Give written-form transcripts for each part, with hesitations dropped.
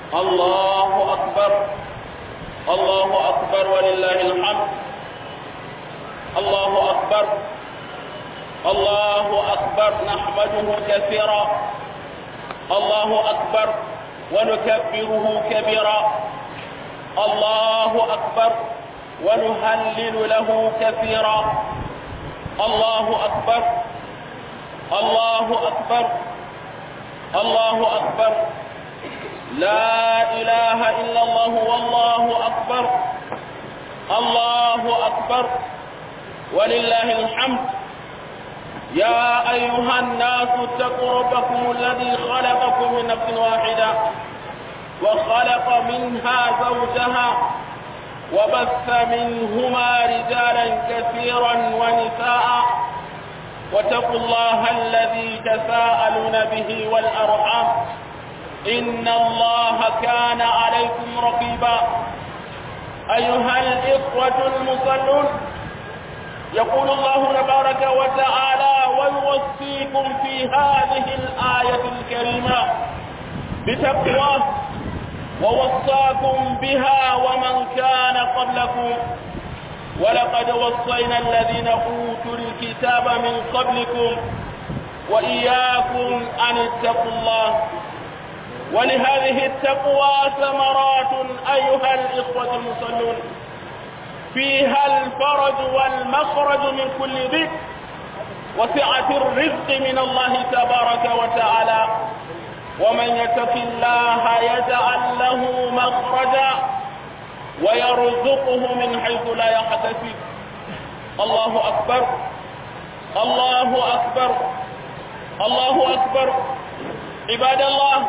الله أكبر. الله أكبر ولله الحمد. الله أكبر. الله أكبر. نحمده كثيرا. الله أكبر ونكبره كبيرا. الله أكبر ونهلل له كثيرا. الله أكبر. الله أكبر. الله أكبر. لا إله إلا الله والله أكبر. الله أكبر ولله الحمد. يا أيها الناس اتقوا ربكم الذي خلقكم من نفس واحدة وخلق منها زوجها وبث منهما رجالا كثيرا ونساء واتقوا الله الذي تساءلون به والأرحام إن الله كان عليكم رقيبا. أيها الإخوة المصلون، يقول الله تبارك وتعالى ويوصيكم في هذه الآية الكريمة بتقواه ووصاكم بها ومن كان قبلكم ولقد وصينا الذين أوتوا الكتاب من قبلكم وإياكم أن اتقوا الله. ولهذه التقوى ثمرات أيها الإخوة المصلون، فيها الفرج والمخرج من كل ضيق وسعة الرزق من الله تبارك وتعالى. ومن يتق الله يجعل له مخرجا ويرزقه من حيث لا يحتسب. الله أكبر. الله أكبر. الله أكبر. عباد الله،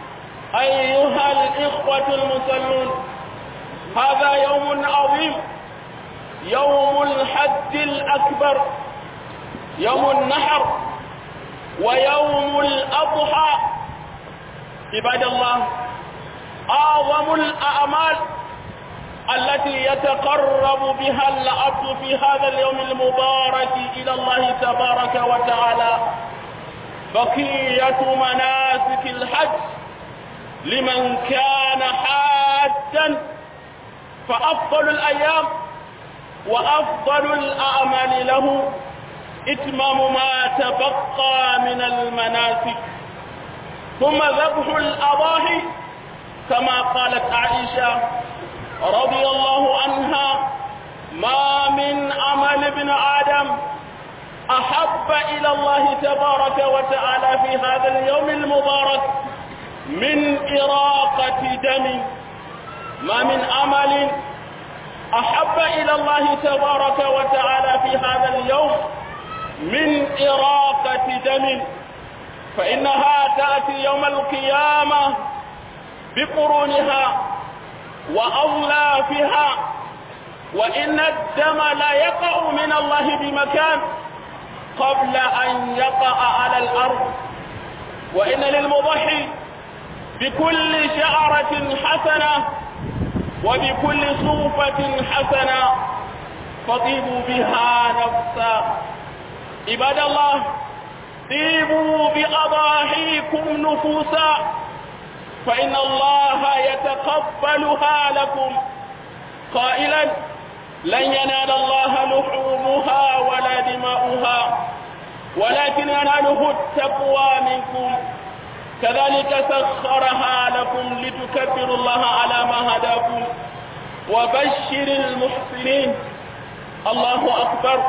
أيها الإخوة المصلون، هذا يوم عظيم، يوم الحج الأكبر، يوم النحر ويوم الأضحى. عباد الله، أعظم الأعمال التي يتقرب بها العبد في هذا اليوم المبارك إلى الله تبارك وتعالى بقية مناسك الحج لمن كان حاجا. فأفضل الأيام وأفضل الأعمال له إتمام ما تبقى من المناسك، ثم ذبح الأضاحي كما قالت عائشة رضي الله عنها: ما من عمل ابن آدم أحب إلى الله تبارك وتعالى في هذا اليوم المبارك من إراقة دم. ما من عمل أحب إلى الله تبارك وتعالى في هذا اليوم من إراقة دم، فإنها تأتي يوم القيامة بقرونها وأولافها، وإن الدم لا يقع من الله بمكان قبل أن يقع على الأرض. وإن للمضحي بكل شعرة حسنة وبكل صوفة حسنة فطيبوا بها نفسا. عباد الله، طيبوا بأضاحيكم نفوسا، فإن الله يتقبلها لكم، قائلا: لن ينال الله لحومها ولا دماؤها ولكن يناله التقوى منكم. كذلك سخرها لكم لتكبروا الله على ما هداكم وبشر المحسنين. الله أكبر.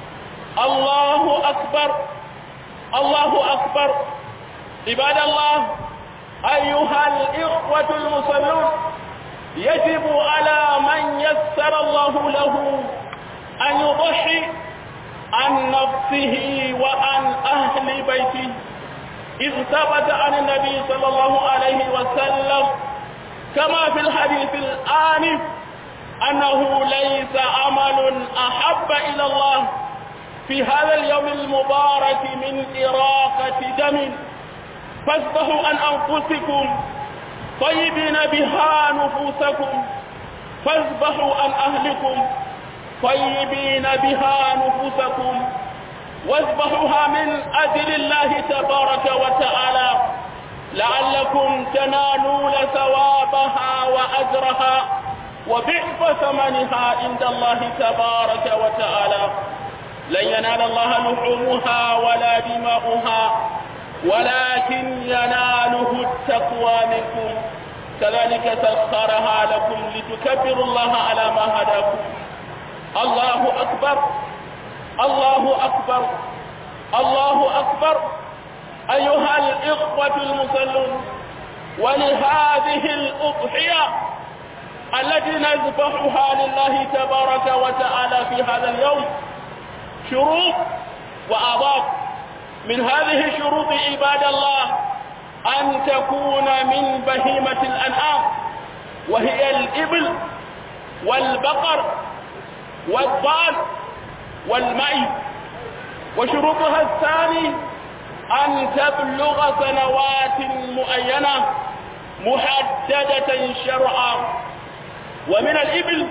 الله أكبر. الله أكبر. عباد الله، أيها الإخوة المصلون، يجب على من يسر الله له أن يضحي عن نفسه وعن أهل بيته، إذ ثبت عن النبي صلى الله عليه وسلم كما في الحديث الآنف أنه ليس عمل أحب إلى الله في هذا اليوم المبارك من إراقة دم. فاذبحوا عن أنفسكم طيبين بها نفوسكم، فاذبحوا عن أهلكم طيبين بها نفوسكم، واذبحوها من أجل الله تبارك وتعالى، لعلكم تنالون ثوابها وأجرها وضعف ثمنها عند الله تبارك وتعالى. لن ينال الله لحومها ولا دماؤها ولكن يناله التقوى منكم. كذلك سخرها لكم لتكبروا الله على ما هداكم. الله أكبر، الله أكبر، الله أكبر. أيها الإخوة المصلون، ولهذه الأضحية التي نذبحها لله تبارك وتعالى في هذا اليوم شروط وآداب. من هذه الشروط عباد الله أن تكون من بهيمة الأنعام، وهي الإبل والبقر والضال والمعز. وشروطها الثاني أن تبلغ سنوات معينة محددة شرعا. ومن الإبل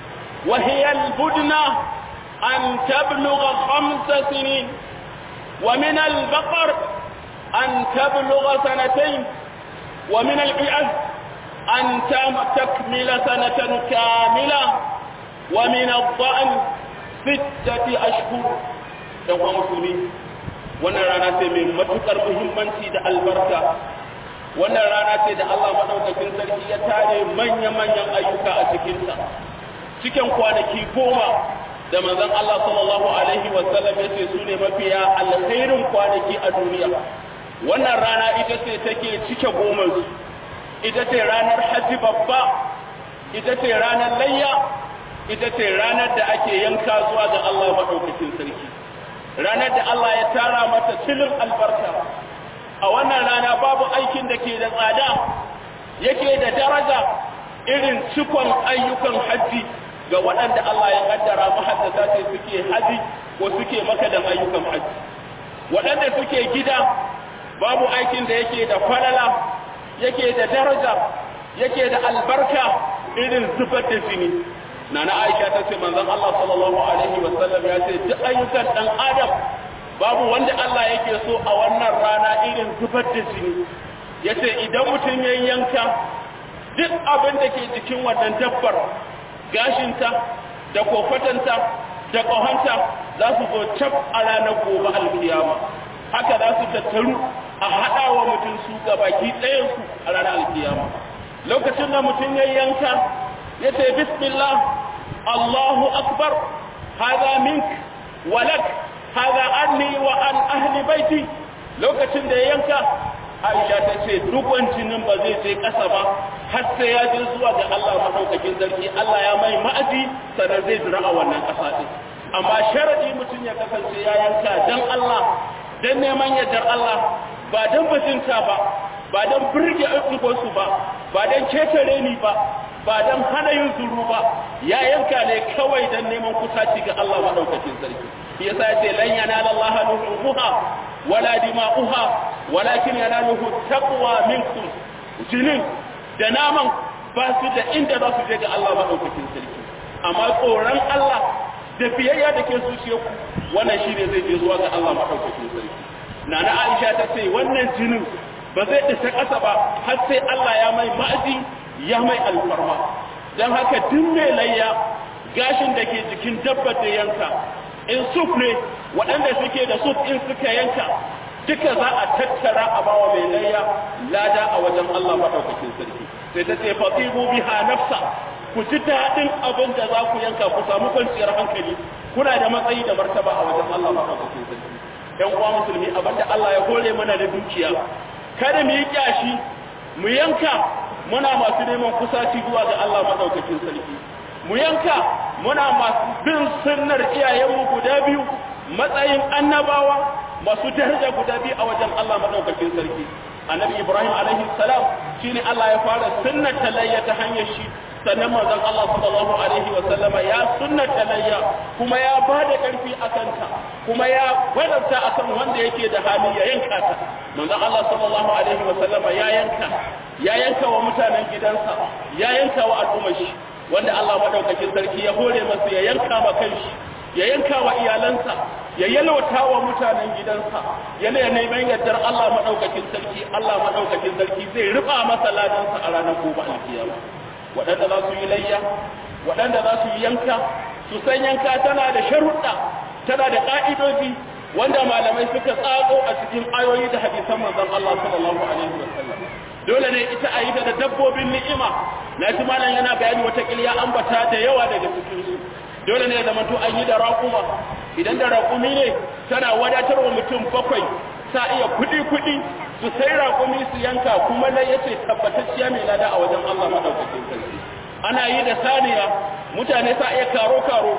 وهي البدنة أن تبلغ 5 سنين، ومن البقر أن تبلغ 2 سنين، ومن البعث أن تكمل 1 سنة كاملة، ومن الضأن 6 أشهر. ɗan musulmi, wannan rana ce mai matuƙar muhimmanci da albarka. Wannan rana ce da Allah madaukakin sarki ya tare manya-manyan ayyuka a cikinta. Cikin kwanaki 10 da manzon Allah sallallahu alaihi wasallam ya ce su ne mafiya alkhairin kwanaki a duniya. Wannan rana ita ce take cike 10, ita ce ranar hajji babba, ita ce ranar layya, ita ce ranar da ake yanka zuwa ga Allah madaukakin sarki. Ranar da Allah ya tara mata cilin albarka. A wannan rana babu aikin da ke da tsada yake da daraja irin cikon ayyukan hajji ga waɗanda Allah ya kaddara mahaddata ce suke haji ko suke makadan ayyukan hajji. Waɗanda suke gida babu aikin da yake da falala, yake da daraja, yake da albarka irin zubar da jini. Nana Aisha ta ce manzon Allah sallallahu alaihi wasallam ya ce duk ayyukan dan Adam babu wanda Allah yake so a wannan rana irin zubar da jini. Yace idan mutum ya yanka duk abin da ke jikin wannan dabbar, gashinta da kofatanta da ƙahonta za su zo cap a ranar gobe alkiyama. Haka za su tattaru a haɗa wa mutum su gabaki ɗayansu a ranar alkiyama. Lokacin da mutum ya yanka ya ce bismillah, Allahu akbar, haza mink walak, haza anni wa an ahli baiti. Lokacin da ya yanka, Aisha ta ce dukwan jinin ba zai je ƙasa ba har sai ya je zuwa ga Allah madaukakin sarki. Allah ya mai ma'aji sannan zai jira a wannan ƙasa ɗin. Amma sharadi mutum ya kasance ya yanka dan Allah, dan neman yardar Allah, ba dan bajinta ba dan burge ungosu ba dan ketare ni ba dan hana yin zuru ba, ya yanka ne kawai dan neman kusaci ga Allah madaukakin sarki. Yasa ya ce lan yanala Allah luhuha wala dima'uha walakin yanaluhu taqwa minkum. Jinin da naman ba su da inda za su je ga Allah madaukakin sarki, amma tsoron Allah da biyayya da ke zuciyarku wannan shine zai je zuwa ga Allah madaukakin sarki. Nana Aisha ta ce wannan jinin ba zai isa ƙasa ba har sai Allah ya mai ma'azi, ya mai alfarma. Don haka duk mai layya gashin da ke jikin dabbar da yanka in suf ne, waɗanda suke da suf in suka yanka duka za a tattara a bawa mai layya lada a wajen Allah madaukakin sarki. Sai ta ce fatibu biha nafsa, ku ji daɗin abin da za ku yanka, ku samu kwanciyar hankali, kuna da matsayi da martaba a wajen Allah madaukakin sarki. Yan uwa musulmi, abin da Allah ya hore mana da dukiya, kada mu yi kyashi mu yanka muna masu neman kusaci zuwa ga Allah madaukakin sarki. Mu yanka muna masu bin sunnar iyayenmu guda biyu, matsayin annabawa masu daraja guda biyu a wajen Allah madaukakin sarki. Annabi Ibrahim alaihi salam shine Allah ya fara sunnar talayya ta hanyar shi, sannan manzon Allah sallallahu alaihi wa sallama ya sunnar talayya kuma ya bada karfi akan ta, kuma ya wadanta akan wanda yake da hali ya yanka ta. Manzon Allah sallallahu alaihi wa sallama ya yanka wa mutanen gidansa, ya yanka wa al'ummar shi, wanda Allah madaukakin sarki ya hore masa ya yanka ma kanshi, ya yanka wa iyalansa, ya yalwata wa mutanen gidansa yana neman yardar Allah madaukakin sarki zai rufa masa ladansa a ranar gobe alkiyama. Waɗanda za su yi layya, waɗanda za su yi yanka, su san yanka tana da sharuɗa, tana da ƙa'idoji wanda malamai suka tsago a cikin ayoyi da hadisan manzon Allah sallallahu alaihi wasallam. Dole ne ita a yi da dabbobin ni'ima, na ji malam yana bayani wata kiliya ambata da yawa daga cikin su. Dole ne zama to an yi da raƙuma, idan da raƙumi ne tana wadatarwa mutum 7 sa iya kuɗi su sai raƙumi su yanka, kuma na yace tabbatacciya mai lada a wajen Allah madaukakin sarki. Ana yi da saniya, mutane sa iya kawo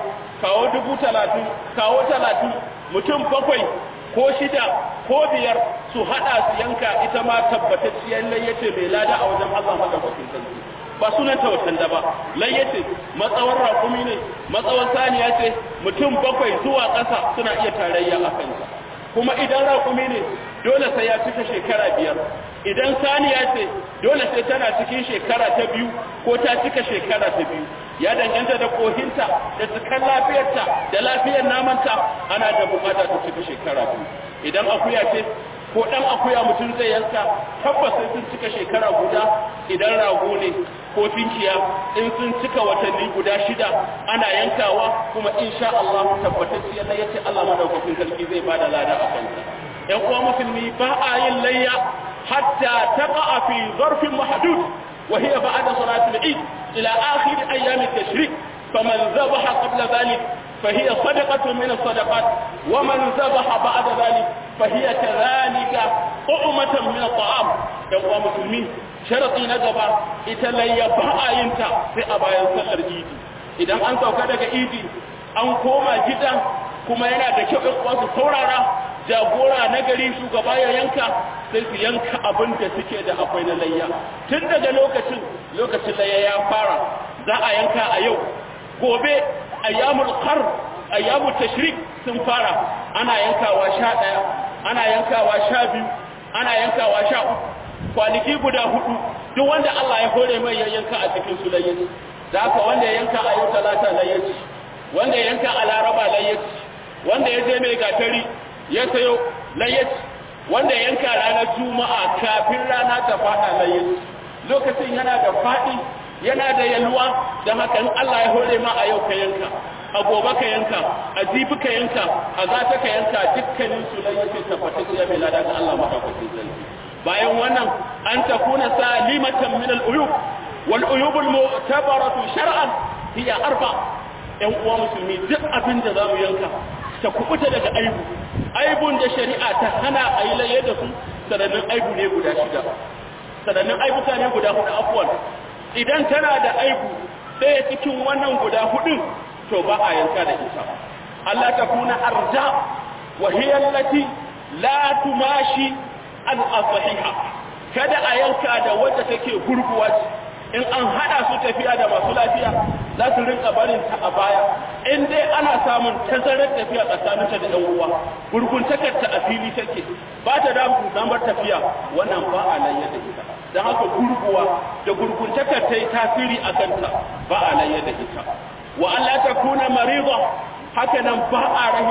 30,000, kawo 30, mutum 7 ko 6 ko 5 su hada su yanka, ita ma tabbatacciyar layyace mai lada a wajen Allah madaukakin sarki. Ba sunanta watanda ba, layyace matsawar raƙumi ne, matsawar saniya ce, mutum 7 zuwa ƙasa suna iya tarayya a kanta. Kuma idan raƙumi ne dole sai ya cika shekara 5, idan saniya ce dole sai tana cikin shekara ta 2 ko ta cika shekara ta 2, ya danganta da kohinta da cikin lafiyarta da lafiyar namanta, ana da bukata ta cika shekara 2. Idan akuya ce ko dan akuya mutum zai yanka, tabbas sai sun cika shekara guda. Idan rago ne ko tinkiya in sun cika watanni guda 6 ana yankawa, kuma insha Allah tabbatacce yadda yace Allah madaukakin sarki zai bada lada a kanta. Yan uwa musulmi, ba a yin layya hatta taqa fi zarfin mahdud wa hiya ba'da salati al-eid ila akhir ayyam at-tashrik. faman dhabaha qabla dhalik فهي صدقة من الصدقات ومن ذبح بعد ذلك فهي كذلك طعمة من الطعام. يا مسلمين، شرطي نجبا إتلي بآينتا في أبايا سلر إيدي. إذا أنت وكذا إيدي أنكوما جدا كما ينادى كيف إخوة saurara jagora na gari shugaba ya yanka, sai su yanka abin da suke da akwai na layya. Tun daga lokacin layya ya fara, za a yanka a yau, gobe ayyamul qarr, ayyamut tashrik sun fara, ana yankawa 11, ana yankawa 12, ana yankawa 13, kwanaki guda 4. Duk wanda Allah ya hore mai ya yanka a cikin su layyaci. Da haka wanda ya yanka a yau talata layyaci, wanda ya yanka a laraba layyaci, wanda ya je mai gatari ya sayo layyaci, wanda ya yanka ranar juma'a kafin rana ta fada layyaci. Lokacin yana da fadi, yana da yalwa, da haka in Allah ya hore ma a yau ka yanka, a gobe ka yanka, a jibi ka yanka, a zata ka yanka, dukkanin su lai yake tabbatacciya mai lada ga Allah madaukakin sarki. Bayan wannan, an takuna salimatan min al-uyub wal uyub al-mu'tabaratu shar'an hiya 4. Yan uwa musulmi, duk abin da zamu yanka ta kubuta daga aibun da shari'a ta hana a yi laye da su, sanannin aibu ne guda 6, sanannin aibuka ne guda 4 afwan. Idan tana da aibu sai cikin wannan guda 4, to ba a yanka da ita. Allah ta kuna arja wa hiya allati la tumashi al-sahiha, kada a yanka da wacce take gurguwa. In an hada su tafiya da masu lafiya za su rinka barin ta a baya, in dai ana samun tazarar tafiya tsakaninta da ɗan uwa, gurguntakar ta a fili take, ba ta da damar tafiya, wannan ba a layya da ita. Don haka gurguwa da gurguntakar ta yi tasiri a kanta, ba a layya da ita. Wa Allah ta kuna mariza, haka nan ba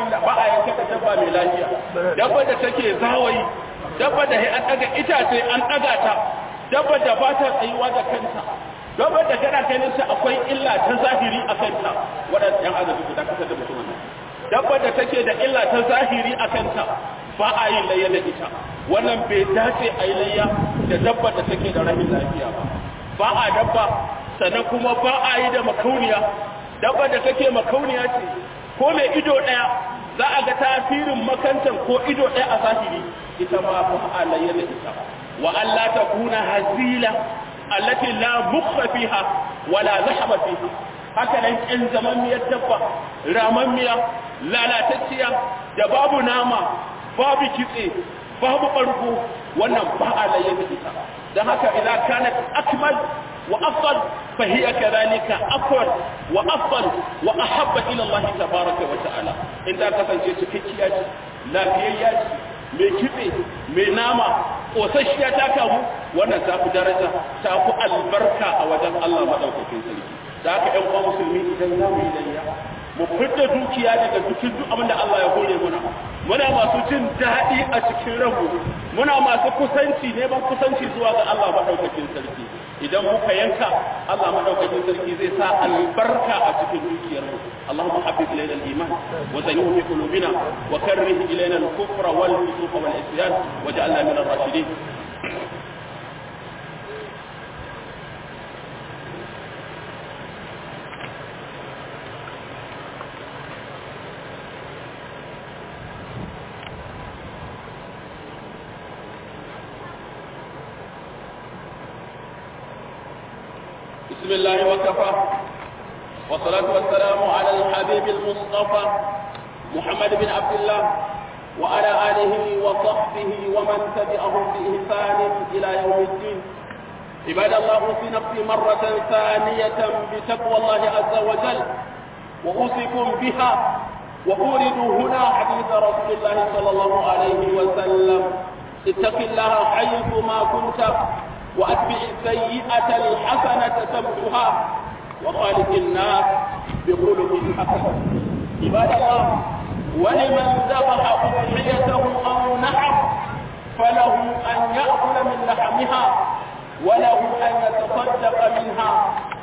a yanka da dabba mai lafiya, dabba da take zawayi, dabba da an daga itace an daga ta, dabba da ba ta tsayuwa da kanta, dabba da kana ganin sa akwai illa ta zahiri a kanta, waɗanda ‘yan azabi guda kasa da mutum wannan. Dabba da take da illa ta zahiri a kanta ba a yi layya da ita, wannan bai dace a yi layya da dabba da take da rahin lafiya ba. Ba a dabba, sannan kuma ba a yi da makauniya, dabba da take makauniya ce, ko mai ido ɗaya za a ga tasirin makantan ko ido ɗaya a zahiri, ita ma ba a layya da ita. وألا تكون هزيلة التي لا مخ فيها ولا لحم فيها. هكذا إن زمامية دبا رامامية لا تتسيا دباب ناما باب كتئ باب قربو ونباء ليدئتا. دهك إذا كانت أكمل وأفضل فهي كذلك أفضل وأفضل وأحب إلى الله تبارك وتعالى. إن ذاك سنجي تكتياج لا فياج mai kitse mai nama ƙosasshiya ta kamu, wannan ta fi daraja, ta fi albarka a wajen Allah maɗaukakin sarki. Da haka ‘yan uwa musulmi, idan za mu yi layya mu fitar dukiya daga cikin duk abin da Allah ya hore mana muna masu jin daɗi a cikin ranmu muna masu kusanci neman kusanci zuwa ga Allah madaukakin sarki idan muka yanka Allah madaukakin sarki zai sa albarka a cikin dukiyar mu Allahumma habbib ilayna al-iman wa zayyinhu fi qulubina wa karrih ilayna al-kufra wal fusuq wal isyan waj'alna min ar-rashidin بسم الله وكفى والصلاة والسلام على الحبيب المصطفى محمد بن عبد الله وعلى آله وصحبه ومن تبعهم بإحسان إلى يوم الدين عباد الله أوصي نفسي مرة ثانية بتقوى الله عز وجل وأوصيكم بها وأورد هنا حديث رسول الله صلى الله عليه وسلم اتق الله حيثما كنت وأتبع السيئة الحسنة تمحها وخالق الناس بخلق حسن عباد الله ولمن ذبح أضحيته أو نحر فله أن يأكل من لحمها وله أن يتصدق منها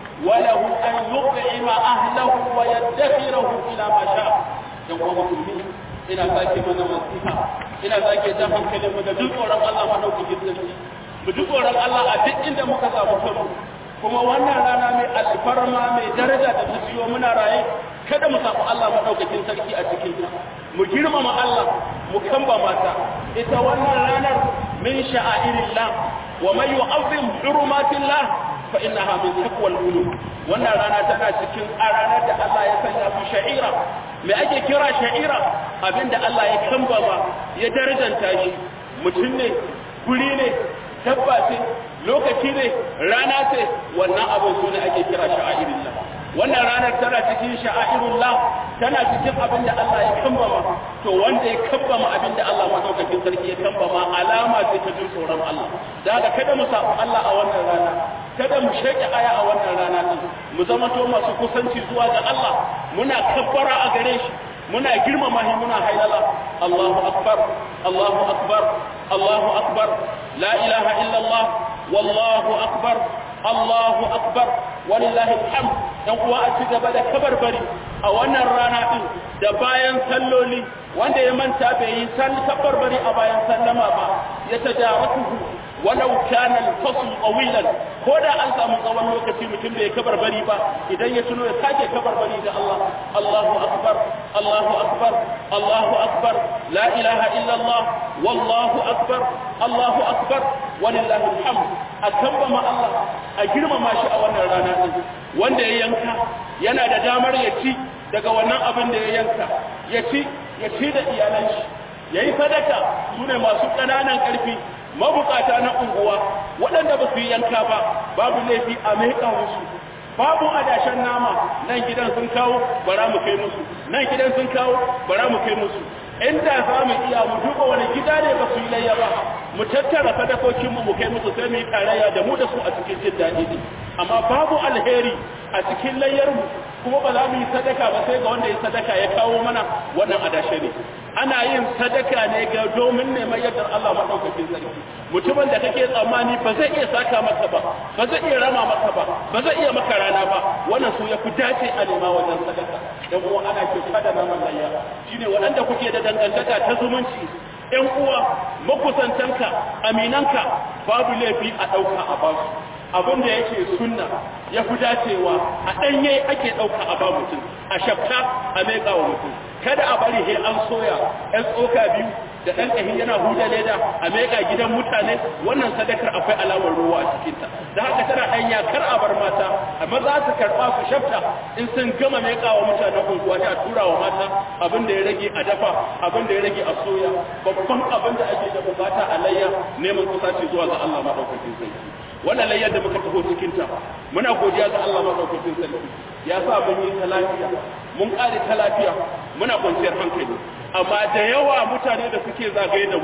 وله أن يطعم أهله ويدخره إلى ما شاء يوم مسلمين ina sake mana nasiha ina sake jan hankalin mu da duk tsoron Allah madaukakin sarki mu duk tsoron Allah a duk inda muka samu kanmu kuma wannan rana mai alfarma mai daraja da ta ciyo muna raye kada mu samu Allah madaukakin sarki a cikin ta mu girmama Allah mu kamba mata ita wannan ranar min sha'airillah wa man yu'azzim hurumatillah fa innaha min taqwal qulub wannan rana tana cikin ranar da Allah ya sanya su sha'ira me ake kira sha'ira abinda Allah ya kambama ya darajanta shi mutum ne guri ne tabba ce lokaci ne rana ce wannan abin su ne ake kira sha'airillah wannan ranar tana cikin sha'airullah tana cikin abin da Allah ya kambama to wanda ya kambama abin da Allah madaukakin sarki ya kambama alama ce ta jin tsoron Allah da haka kada mu samu Allah a wannan rana kada mu sheke aya a wannan rana din mu zama to masu kusanci zuwa ga Allah muna kabbara a gare shi muna girmama shi muna hailala Allahu akbar Allahu akbar Allahu akbar la ilaha illa Allah wallahu akbar Allahu akbar walillahi alhamd dan uwa a ci gaba da kabarbari a wannan rana din da bayan salloli wanda ya manta bai yi kabarbari a bayan sallama ba ya tajaratuhu walau kana al-fasl tawilan ko da an samu tsawon lokaci mutum bai kabarbari ba idan ya tuno ya sake kabarbari da Allah Allahu akbar Allahu akbar Allahu akbar la ilaha illa Allah wallahu akbar Allahu akbar walillahi alhamd akamba Allah a girmama shi a wannan rana din wanda ya yanka yana da damar ya ci daga wannan abin da ya yanka ya ci da iyalan shi yayi sadaka sune masu ƙananan ƙarfi mabukata na unguwa waɗanda ba su yi yanka ba babu laifi a maika musu babu adashen nama nan gidan sun kawo bara mu kai musu nan gidan sun kawo bara mu kai musu inda za mu iya mu duba wani gida ne ba su yi layya ba mu tattara sadakokin mu kai musu sai mu yi tarayya da mu da su a cikin jin daɗi ne amma babu alheri a cikin layyar mu kuma ba za mu yi sadaka ba sai ga wanda ya sadaka ya kawo mana wannan adashe ne ana yin sadaka ne ga domin neman yardar Allah madaukakin sarki mutumin da kake tsammani ba zai iya saka maka ba ba zai iya rama maka ba ba zai iya maka rana ba wannan su ya fi dace a nema wajen sadaka dan uwa ana kyauta da naman layya shine waɗanda kuke da dangantaka ta zumunci ƴan uwa makusantanka aminanka babu laifi a ɗauka a basu abin da yake sunna ya fi dacewa a ɗanye ake ɗauka a ba mutum a shafta a meƙa wa mutum kada a bari he an soya ɗan tsoka biyu da ɗan ƙahin yana huda leda a meƙa gidan mutane wannan sadakar akwai alamar ruwa a cikinta da haka tana ɗanya kar a bar mata amma za su karɓa su shafta in sun gama meƙa wa mutanen unguwa a tura wa mata abin da ya rage a dafa abin da ya rage a soya babban abin da ake da bukata a layya neman kusaci zuwa ga Allah madaukakin sarki wannan layyar da muka taho cikin ta muna godiya ga Allah madaukakin sarki ya sa mun yi ta lafiya mun kare ta lafiya muna kwanciyar hankali amma da yawa mutane da suke zagaye da mu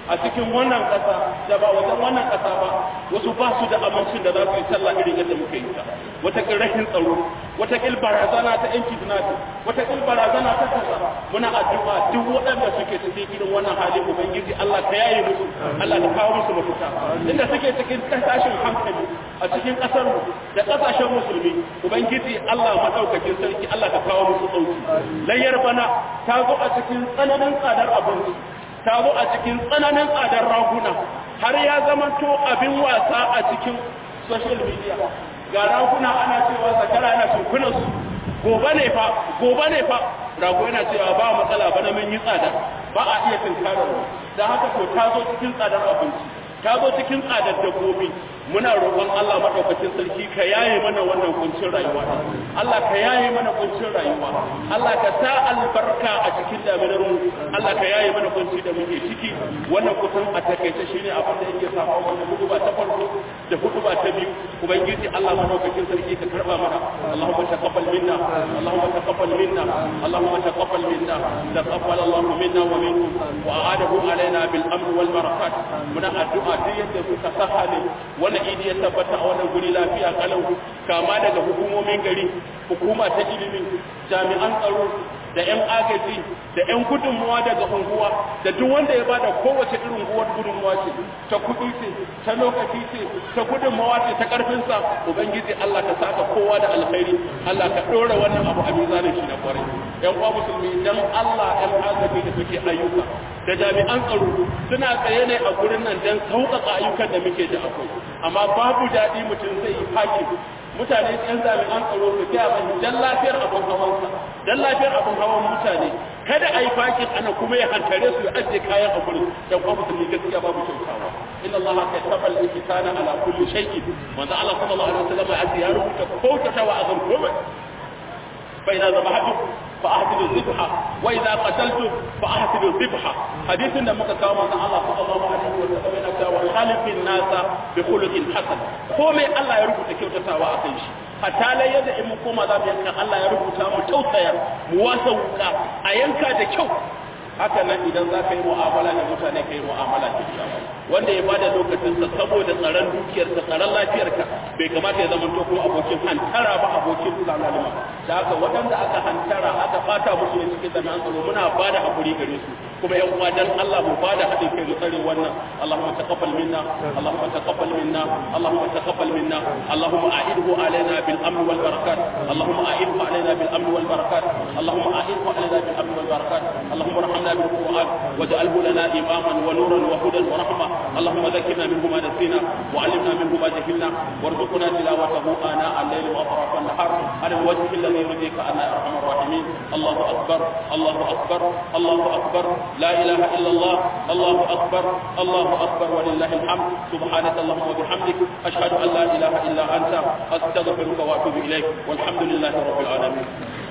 a cikin wannan ƙasa da ba wajen wannan ƙasa ba wasu ba su da amincin da za su yi sallah irin yadda muke yi ta wata rahin tsaro wata barazana ta yan kidnapping wata barazana ta kaza muna addu'a duk waɗanda suke cikin irin wannan hali ubangiji Allah ka yaye musu Allah ka kawo musu mafita inda suke cikin tashin hankali a cikin ƙasar mu da ƙasashen musulmi ubangiji Allah madaukakin sarki Allah ka kawo musu sauki layyar bana ta zo a cikin tsananin tsadar abinci ta zo a cikin tsananin tsadar raguna har ya zama to abin wasa a cikin social media ga raguna ana cewa zakara yana tunkunan su gobe ne fa rago yana cewa ba matsala bana mun yi tsada ba a iya tunkarar dan haka to ta zo cikin tsadar abinci ta zo cikin tsadar dabbobi muna roƙon Allah madaukakin sarki ka yaye mana wannan kuncin rayuwa Allah ka yaye mana kuncin rayuwa Allah ka sa albarka a cikin daminar mu Allah ka yaye mana kunci da muke ciki wannan kusan a takaice shine abin da yake samu wannan huduba ta farko da huduba ta biyu ubangiji Allah madaukakin sarki ka karba mana Allahumma taqabbal minna Allahumma taqabbal minna Allahumma taqabbal minna taqabbal Allahu minna wa minkum wa a'adahu alaina bil amn wal barakat muna addu'a da yadda suka sahale wannan idi ya tabbata a wannan guri lafiya kalau kama daga hukumomin gari hukuma ta ilimi jami'an tsaro da 'yan agaji da 'yan gudunmuwa daga unguwa da duk wanda ya bada kowace irin gudunmuwa ce ta kuɗi ce ta lokaci ce ta gudunmuwa ce ta ƙarfinsa ubangiji Allah ka saka kowa da alkhairi Allah ka ɗora wannan abu a mizanin shi na kwarai 'yan uwa musulmi dan Allah 'yan agaji da suke ayyuka da jami'an tsaro suna tsaye ne a gurin nan dan sauƙaƙa ayyukan da muke da akwai amma babu daɗi mutum zai yi fakin mutane yan jami'an tsaro su kiya mai dan lafiyar abun hawansa dan lafiyar abun hawan mutane kada ai fakin ana kuma ya hantare su ya ajiye kayan a gurin dan kuma musulmi gaskiya babu kyautawa inna allaha kataba al-ihsana ala kulli shay'in manzo Allah sallallahu alaihi wasallam ya rubuta kyautawa a kan komai fa idza zabahtum fa ahsinu dhibha wa idza qataltum fa ahsinu dhibha hadithin da muka kawo manzo Allah sallallahu alaihi wasallam yana cewa khalifin nasa bi khuluqin hasan komai Allah ya rubuta kyautatawa a kan shi hatta lai yadda in mu koma za mu yanka Allah ya rubuta mu tausaya mu wasa wuka a yanka da kyau haka nan idan za ka yi mu'amala da mutane ka yi mu'amala da kyakkyawa wanda ya bada lokacinsa saboda tsaron dukiyarsa tsaron lafiyarka bai kamata ya zama ko abokin hantara ba abokin lalima da haka waɗanda aka hantara aka fata musu ne cikin jami'an tsaro muna bada hakuri gare su kuma yan uwa dan Allah mu bada haɗin kai mu tsare wannan Allahumma taqabbal minna Allahumma taqabbal minna Allahumma taqabbal minna Allahumma a'idhu alaina bil amn wal barakat Allahumma a'idhu alaina bil amn wal barakat Allahumma a'idhu alaina bil amn wal barakat Allahumma arhamna bil Qur'an waj'alhu lana imaman wa nuran wa hudan wa rahma Allahumma dhakkirna minhu ma nasina wa 'allimna minhu ma jahilna warzuqna tilawatahu ana al-layli wa atraf an-nahar ala al-wajh alladhi yurdika anna arhamar rahimin Allahu akbar Allahu akbar Allahu akbar لا إله إلا الله الله أكبر الله أكبر ولله الحمد سبحانك اللهم وبحمدك أشهد أن لا إله إلا أنت أستغفرك وأتوب إليك والحمد لله رب العالمين